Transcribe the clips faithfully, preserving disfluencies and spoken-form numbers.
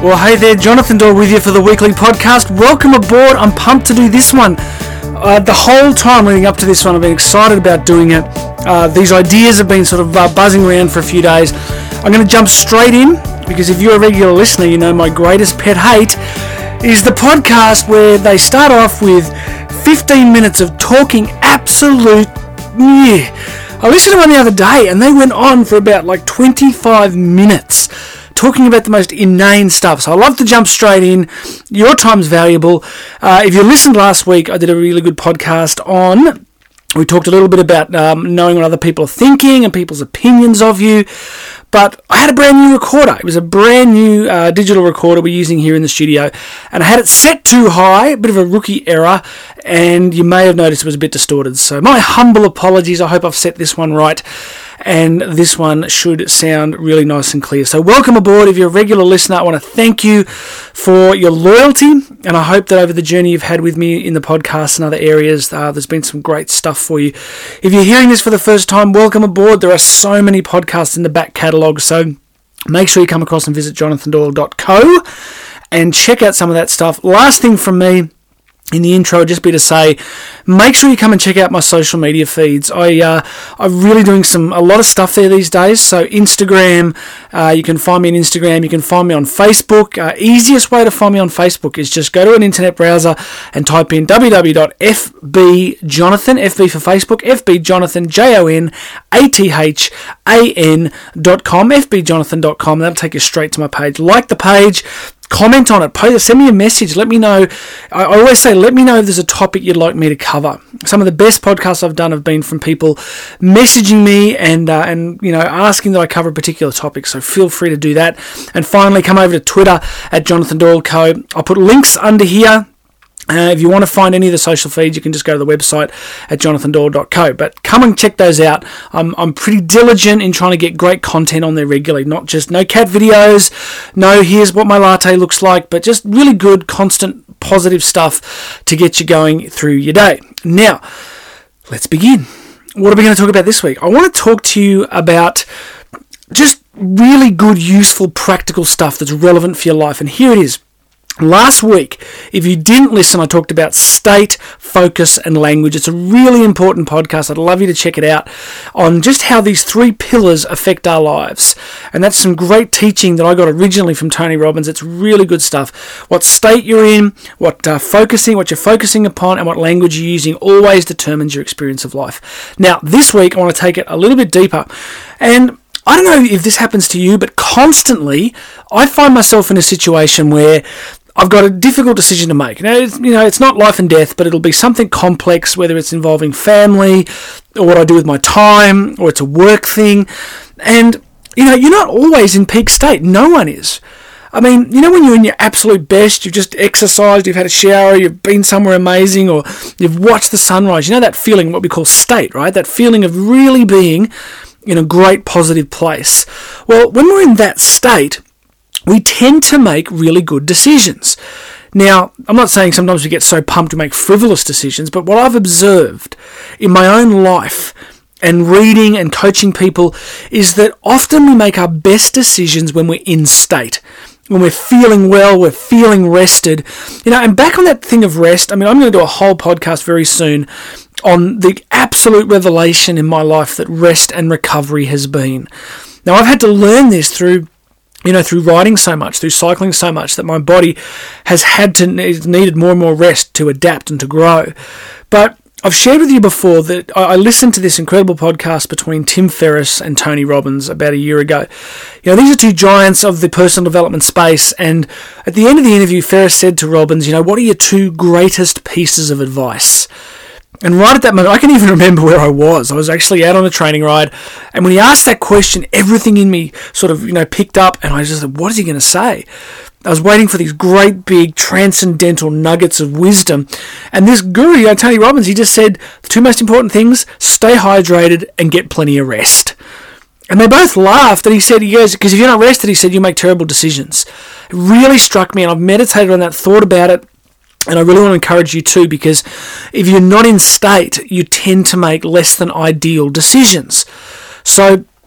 Well, hey there, Jonathan Doyle with you for the weekly podcast. Welcome aboard. I'm pumped to do this one. Uh, the whole time leading up to this one, I've been excited about doing it. Uh, these ideas have been sort of uh, buzzing around for a few days. I'm going to jump straight in because if you're a regular listener, you know my greatest pet hate is the podcast where they start off with fifteen minutes of talking absolute yeah. I listened to one the other day and they went on for about like twenty-five minutes talking about the most inane stuff. So I love to jump straight in. Your time's valuable. Uh, if you listened last week, I did a really good podcast on, we talked a little bit about um, knowing what other people are thinking and people's opinions of you. But I had a brand new recorder. It was a brand new uh, digital recorder we're using here in the studio. And I had it set too high, a bit of a rookie error. And you may have noticed it was a bit distorted. So my humble apologies. I hope I've set this one right. And this one should sound really nice and clear. So welcome aboard. If you're a regular listener, I want to thank you for your loyalty. And I hope that over the journey you've had with me in the podcast and other areas, uh, there's been some great stuff for you. If you're hearing this for the first time, welcome aboard. There are so many podcasts in the back catalogue. So make sure you come across and visit jonathan doyle dot co and check out some of that stuff. Last thing from me in the intro would just be to say, make sure you come and check out my social media feeds. I, uh, I'm really doing some a lot of stuff there these days. So Instagram, uh, you can find me on Instagram. You can find me on Facebook. Uh, easiest way to find me on Facebook is just go to an internet browser and type in w w w dot f b jonathan, F B for Facebook, F B Jonathan, J O N A T H A N dot com, f b jonathan dot com. That'll take you straight to my page. Like the page. Comment on it, post, send me a message, let me know. I always say, let me know if there's a topic you'd like me to cover. Some of the best podcasts I've done have been from people messaging me and, uh, and you know, asking that I cover a particular topic, so feel free to do that. And finally, come over to Twitter at Jonathan Doyle Co. I'll put links under here. Uh, if you want to find any of the social feeds, you can just go to the website at jonathan doyle dot co. But come and check those out. I'm, I'm pretty diligent in trying to get great content on there regularly. Not just no cat videos, no here's what my latte looks like, but just really good, constant, positive stuff to get you going through your day. Now, let's begin. What are we going to talk about this week? I want to talk to you about just really good, useful, practical stuff that's relevant for your life. And here it is. Last week, if you didn't listen, I talked about state, focus, and language. It's a really important podcast. I'd love you to check it out on just how these three pillars affect our lives. And that's some great teaching that I got originally from Tony Robbins. It's really good stuff. What state you're in, what uh, focusing, what you're focusing upon, and what language you're using always determines your experience of life. Now, this week, I want to take it a little bit deeper. And I don't know if this happens to you, but constantly, I find myself in a situation where I've got a difficult decision to make. Now, it's, you know, it's not life and death, but it'll be something complex, whether it's involving family or what I do with my time or it's a work thing. And, you know, you're not always in peak state. No one is. I mean, you know, when you're in your absolute best, you've just exercised, you've had a shower, you've been somewhere amazing, or you've watched the sunrise. You know that feeling, what we call state, right? That feeling of really being in a great positive place. Well, when we're in that state, we tend to make really good decisions. Now, I'm not saying sometimes we get so pumped to make frivolous decisions, but what I've observed in my own life and reading and coaching people is that often we make our best decisions when we're in state, when we're feeling well, we're feeling rested. You know, and back on that thing of rest, I mean, I'm going to do a whole podcast very soon on the absolute revelation in my life that rest and recovery has been. Now, I've had to learn this through You know, through riding so much, through cycling so much, that my body has had to needed more and more rest to adapt and to grow. But I've shared with you before that I listened to this incredible podcast between Tim Ferriss and Tony Robbins about a year ago. You know, these are two giants of the personal development space, and at the end of the interview, Ferriss said to Robbins, you know, what are your two greatest pieces of advice? And right at that moment, I can even remember where I was. I was actually out on a training ride, and when he asked that question, everything in me sort of, you know, picked up, and I just thought, what is he going to say? I was waiting for these great big transcendental nuggets of wisdom, and this guru, you know, Tony Robbins, he just said, the two most important things, stay hydrated and get plenty of rest. And they both laughed, and he said, he goes, because if you're not rested, he said, you make terrible decisions. It really struck me, and I've meditated on that, thought about it. And I really want to encourage you too, because if you're not in state, you tend to make less than ideal decisions. So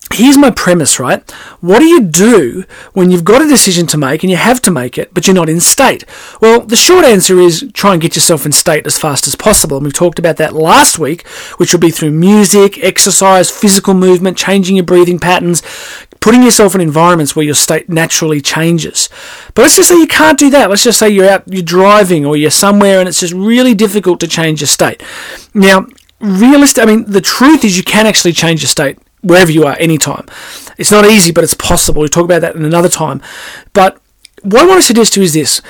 here's my premise, right? What do you do when you've got a decision to make and you have to make it, but you're not in state? Well, the short answer is try and get yourself in state as fast as possible. And we've talked about that last week, which will be through music, exercise, physical movement, changing your breathing patterns, putting yourself in environments where your state naturally changes. But let's just say you can't do that. Let's just say you're out, you're driving or you're somewhere and it's just really difficult to change your state. Now, realistic, I mean, the truth is you can actually change your state wherever you are, anytime. It's not easy, but it's possible. We'll talk about that in another time. But what I want to suggest to you is this.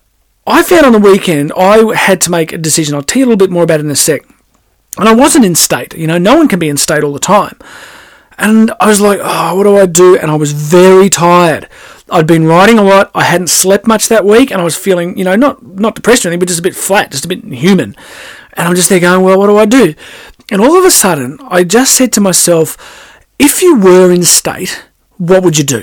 I found on the weekend I had to make a decision. I'll tell you a little bit more about it in a sec. And I wasn't in state. You know, no one can be in state all the time. And I was like, oh, what do I do? And I was very tired. I'd been writing a lot. I hadn't slept much that week. And I was feeling, you know, not, not depressed or anything, but just a bit flat, just a bit human. And I'm just there going, well, what do I do? And all of a sudden, I just said to myself, if you were in state, what would you do?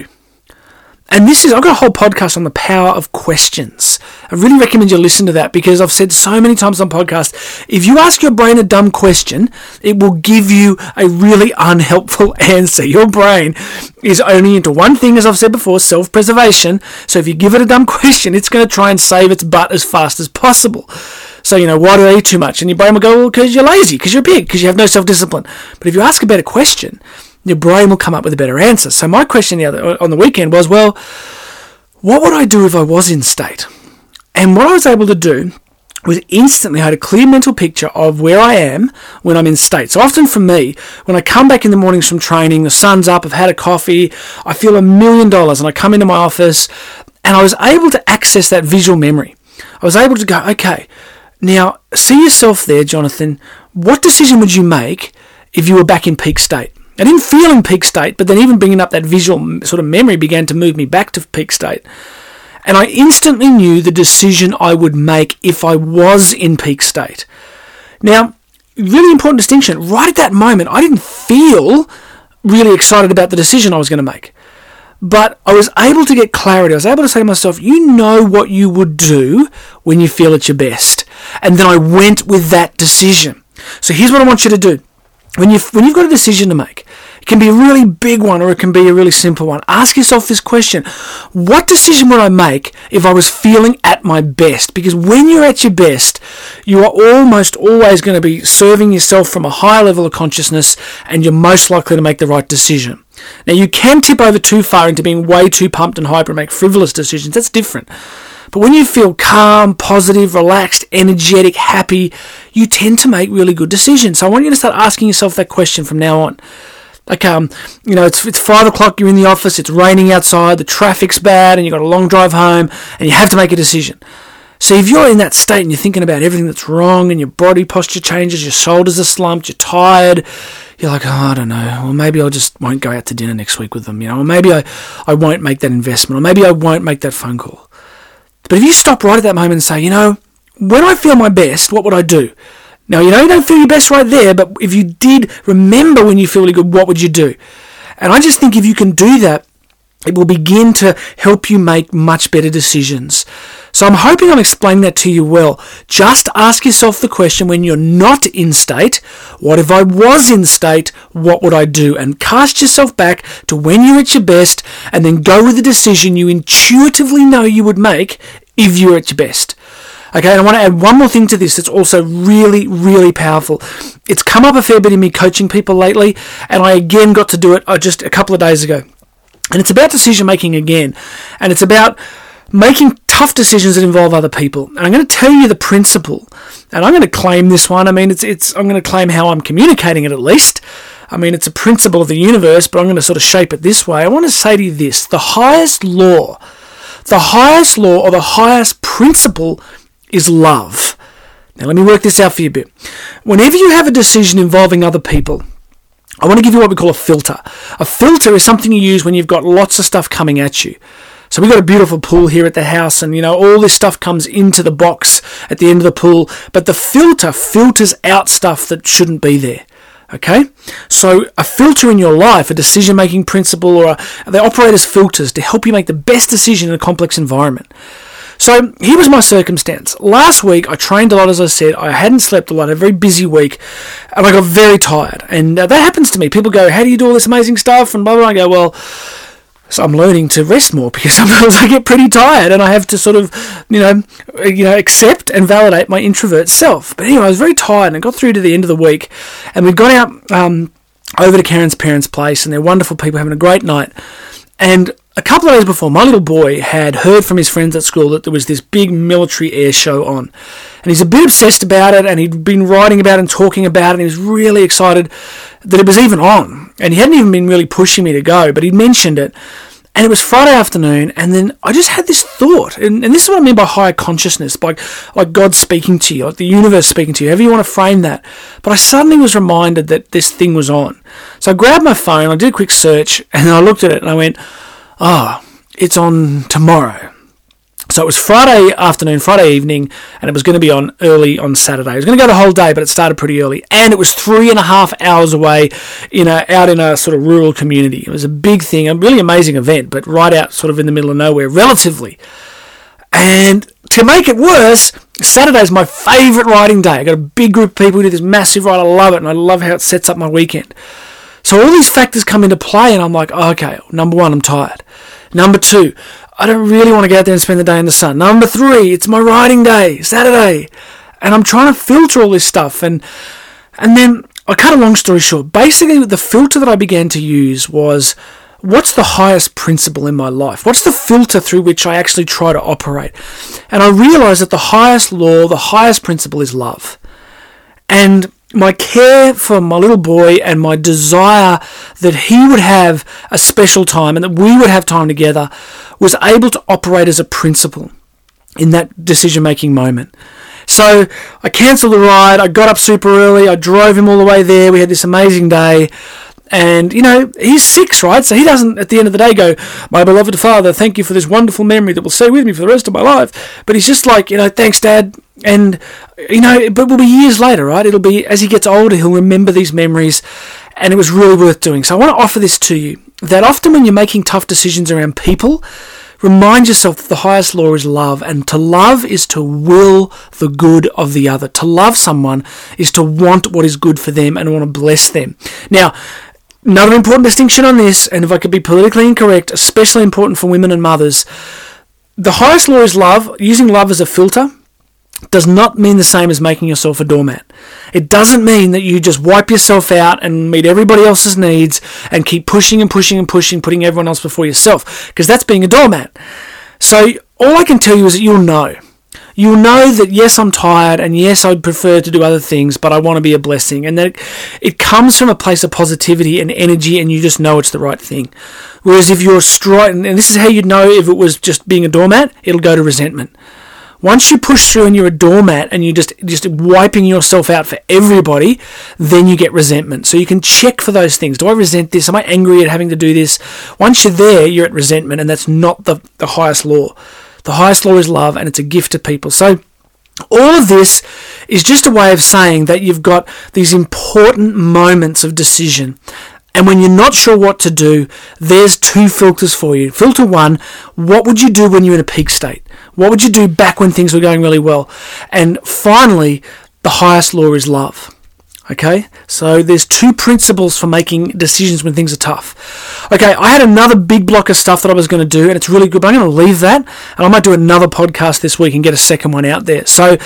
And this is, I've got a whole podcast on the power of questions. I really recommend you listen to that because I've said so many times on podcasts, if you ask your brain a dumb question, it will give you a really unhelpful answer. Your brain is only into one thing, as I've said before, self-preservation. So if you give it a dumb question, it's going to try and save its butt as fast as possible. So, you know, why do I eat too much? And your brain will go, well, because you're lazy, because you're a pig, because you have no self-discipline. But if you ask a better question, your brain will come up with a better answer. So my question the other on the weekend was, well, what would I do if I was in state? And what I was able to do was instantly I had a clear mental picture of where I am when I'm in state. So often for me, when I come back in the mornings from training, the sun's up, I've had a coffee, I feel a million dollars, and I come into my office, and I was able to access that visual memory. I was able to go, okay, now see yourself there, Jonathan. What decision would you make if you were back in peak state? I didn't feel in peak state, but then even bringing up that visual sort of memory began to move me back to peak state. And I instantly knew the decision I would make if I was in peak state. Now, really important distinction. Right at that moment, I didn't feel really excited about the decision I was going to make. But I was able to get clarity. I was able to say to myself, you know what you would do when you feel at your best. And then I went with that decision. So here's what I want you to do. When you've, when you've got a decision to make, it can be a really big one or it can be a really simple one. Ask yourself this question. What decision would I make if I was feeling at my best? Because when you're at your best, you are almost always going to be serving yourself from a higher level of consciousness and you're most likely to make the right decision. Now, you can tip over too far into being way too pumped and hyper and make frivolous decisions. That's different. But when you feel calm, positive, relaxed, energetic, happy, you tend to make really good decisions. So I want you to start asking yourself that question from now on. Like, um, you know, it's it's five o'clock, you're in the office, it's raining outside, the traffic's bad, and you've got a long drive home, and you have to make a decision. So if you're in that state and you're thinking about everything that's wrong, and your body posture changes, your shoulders are slumped, you're tired, you're like, oh, I don't know, well, maybe I just won't go out to dinner next week with them, you know, or maybe I, I won't make that investment, or maybe I won't make that phone call. But if you stop right at that moment and say, you know, when I feel my best, what would I do? Now, you know, you don't feel your best right there, but if you did remember when you feel really good, what would you do? And I just think if you can do that, it will begin to help you make much better decisions. So I'm hoping I'm explaining that to you well. Just ask yourself the question when you're not in state, what if I was in state, what would I do? And cast yourself back to when you're at your best and then go with the decision you intuitively know you would make if you're at your best. Okay, and I want to add one more thing to this that's also really, really powerful. It's come up a fair bit in me coaching people lately, and I again got to do it just a couple of days ago. And it's about decision making again, and it's about making tough decisions that involve other people. And I'm going to tell you the principle, and I'm going to claim this one. I mean, it's it's. I'm going to claim how I'm communicating it at least. I mean, it's a principle of the universe, but I'm going to sort of shape it this way. I want to say to you this: the highest law, the highest law, or the highest principle is love. Now, let me work this out for you a bit. Whenever you have a decision involving other people, I want to give you what we call a filter. A filter is something you use when you've got lots of stuff coming at you. So we've got a beautiful pool here at the house, and, you know, all this stuff comes into the box at the end of the pool, but the filter filters out stuff that shouldn't be there. Okay? So a filter in your life, a decision-making principle, or a, they operate as filters to help you make the best decision in a complex environment. So here was my circumstance. Last week, I trained a lot, as I said. I hadn't slept a lot, a very busy week, and I got very tired. And uh, that happens to me. People go, how do you do all this amazing stuff? And blah, blah, blah. I go, well, so I'm learning to rest more because sometimes I get pretty tired and I have to sort of, you know, you know, accept and validate my introvert self. But anyway, I was very tired and I got through to the end of the week, and we got out um, over to Karen's parents' place, and they're wonderful people having a great night. And a couple of days before, my little boy had heard from his friends at school that there was this big military air show on. And he's a bit obsessed about it, and he'd been writing about it and talking about it, and he was really excited that it was even on. And he hadn't even been really pushing me to go, but he'd mentioned it. And it was Friday afternoon, and then I just had this thought, and, and this is what I mean by higher consciousness, by like God speaking to you, like the universe speaking to you, however you want to frame that. But I suddenly was reminded that this thing was on. So I grabbed my phone, I did a quick search, and then I looked at it, and I went, oh, it's on tomorrow. So it was Friday afternoon, Friday evening, and it was going to be on early on Saturday. It was going to go the whole day, but it started pretty early. And it was three and a half hours away, in a, out in a sort of rural community. It was a big thing, a really amazing event, but right out sort of in the middle of nowhere, relatively. And to make it worse, Saturday's my favourite riding day. I got a big group of people who do this massive ride. I love it, and I love how it sets up my weekend. So all these factors come into play, and I'm like, oh, okay, number one, I'm tired. Number two, I don't really want to go out there and spend the day in the sun. Number three, it's my riding day, Saturday. And I'm trying to filter all this stuff. And and then, I cut a long story short. Basically, the filter that I began to use was, what's the highest principle in my life? What's the filter through which I actually try to operate? And I realized that the highest law, the highest principle is love. And my care for my little boy and my desire that he would have a special time and that we would have time together was able to operate as a principle in that decision-making moment. So I cancelled the ride, I got up super early, I drove him all the way there, we had this amazing day. And, you know, he's six, right? So he doesn't, at the end of the day, go, my beloved father, thank you for this wonderful memory that will stay with me for the rest of my life. But he's just like, you know, thanks, Dad. And, you know, but it will be years later, right? It'll be, as he gets older, he'll remember these memories. And it was really worth doing. So I want to offer this to you, that often when you're making tough decisions around people, remind yourself that the highest law is love. And to love is to will the good of the other. To love someone is to want what is good for them and want to bless them. Now, another important distinction on this, and if I could be politically incorrect, especially important for women and mothers, the highest law is love. Using love as a filter does not mean the same as making yourself a doormat. It doesn't mean that you just wipe yourself out and meet everybody else's needs and keep pushing and pushing and pushing, putting everyone else before yourself, because that's being a doormat. So all I can tell you is that you'll know. You'll know that, yes, I'm tired, and yes, I'd prefer to do other things, but I want to be a blessing. And that it, it comes from a place of positivity and energy, and you just know it's the right thing. Whereas if you're straight, and this is how you'd know if it was just being a doormat, it'll go to resentment. Once you push through and you're a doormat and you're just, just wiping yourself out for everybody, then you get resentment. So you can check for those things. Do I resent this? Am I angry at having to do this? Once you're there, you're at resentment, and that's not the, the highest law. The highest law is love, and it's a gift to people. So all of this is just a way of saying that you've got these important moments of decision. And when you're not sure what to do, there's two filters for you. Filter one, what would you do when you're in a peak state? What would you do back when things were going really well? And finally, the highest law is love. Okay, so there's two principles for making decisions when things are tough. Okay, I had another big block of stuff that I was going to do, and it's really good, but I'm going to leave that, and I might do another podcast this week and get a second one out there. So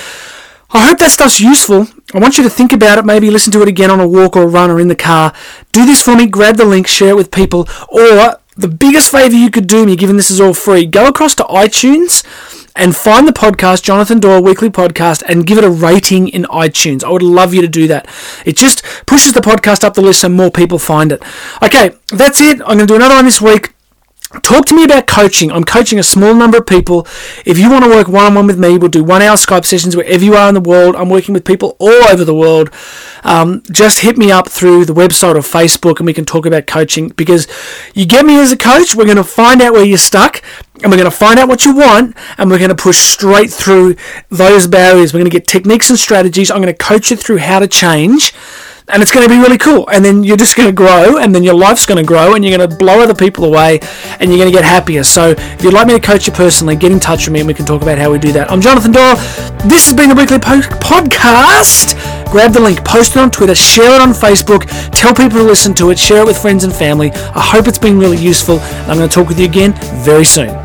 I hope that stuff's useful. I want you to think about it, maybe listen to it again on a walk or a run or in the car. Do this for me, grab the link, share it with people, or the biggest favour you could do me, given this is all free, go across to iTunes and find the podcast, Jonathan Doyle Weekly Podcast, and give it a rating in iTunes. I would love you to do that. It just pushes the podcast up the list so more people find it. Okay, that's it. I'm going to do another one this week. Talk to me about coaching. I'm coaching a small number of people. If you want to work one-on-one with me, we'll do one-hour Skype sessions wherever you are in the world. I'm working with people all over the world. Um, just hit me up through the website or Facebook, and we can talk about coaching, because you get me as a coach, we're going to find out where you're stuck, and we're going to find out what you want, and we're going to push straight through those barriers. We're going to get techniques and strategies. I'm going to coach you through how to change. and it's going to be really cool. And then you're just going to grow, and then your life's going to grow, and you're going to blow other people away, and you're going to get happier. So if you'd like me to coach you personally, get in touch with me, and we can talk about how we do that. I'm Jonathan Doyle. This has been the Weekly po- Podcast. Grab the link, post it on Twitter, share it on Facebook, tell people to listen to it, share it with friends and family. I hope it's been really useful, and I'm going to talk with you again very soon.